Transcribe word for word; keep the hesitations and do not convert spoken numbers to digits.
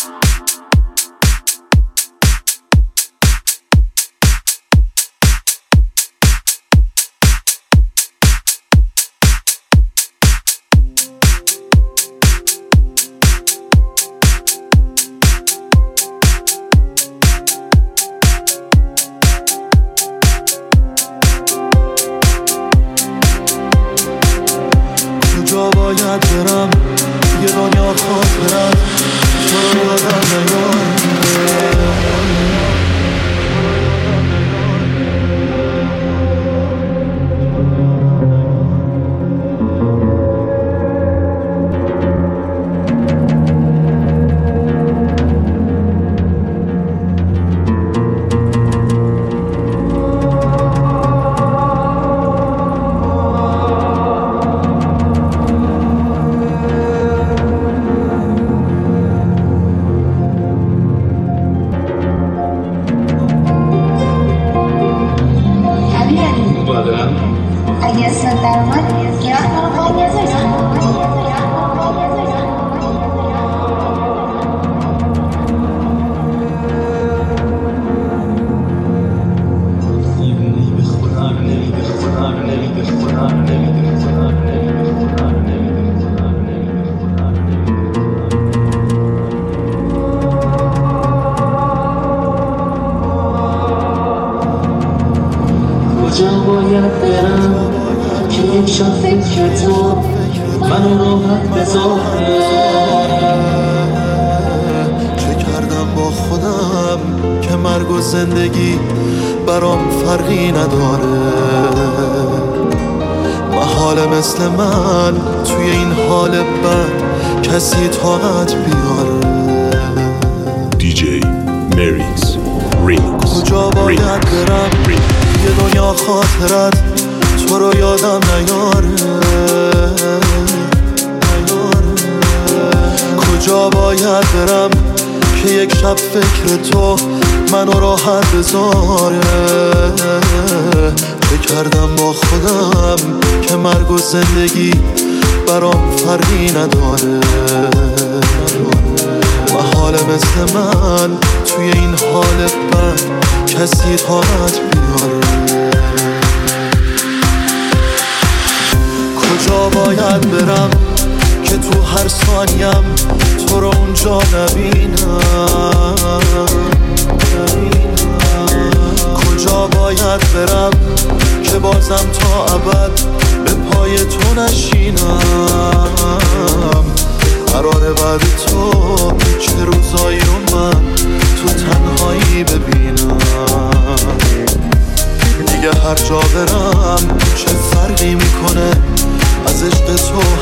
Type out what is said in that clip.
باید برم یه دنیا خاطرت تو رو یادم نیاره کجا باید برم که یک شب فکر تو منو راحت بذاره چه کردم با خودم که مرگ و زندگی برام فرقی نداره محاله مثل من توی این حال بد کسی طاقت بیاره دی جی مریکس ریمیکس کجا باید برم یه دنیا خاطرت تو رو یادم نیاره کجا باید برم که یک شب فکر تو منو راحت بذاره چه کردم با خودم که مرگ و زندگی برام فرقی نداره محاله مثل من توی این حال بد کسی طاقت بیاره کجا باید برم که تو هر ثانیم تو رو اونجا نبینم کجا باید برم که بازم تا ابد به پای تو نشینم قراره بعد تو چه روزایی رو من تو تنهایی ببینم دیگه هر جا برم چه فرقی میکنه از عشق تو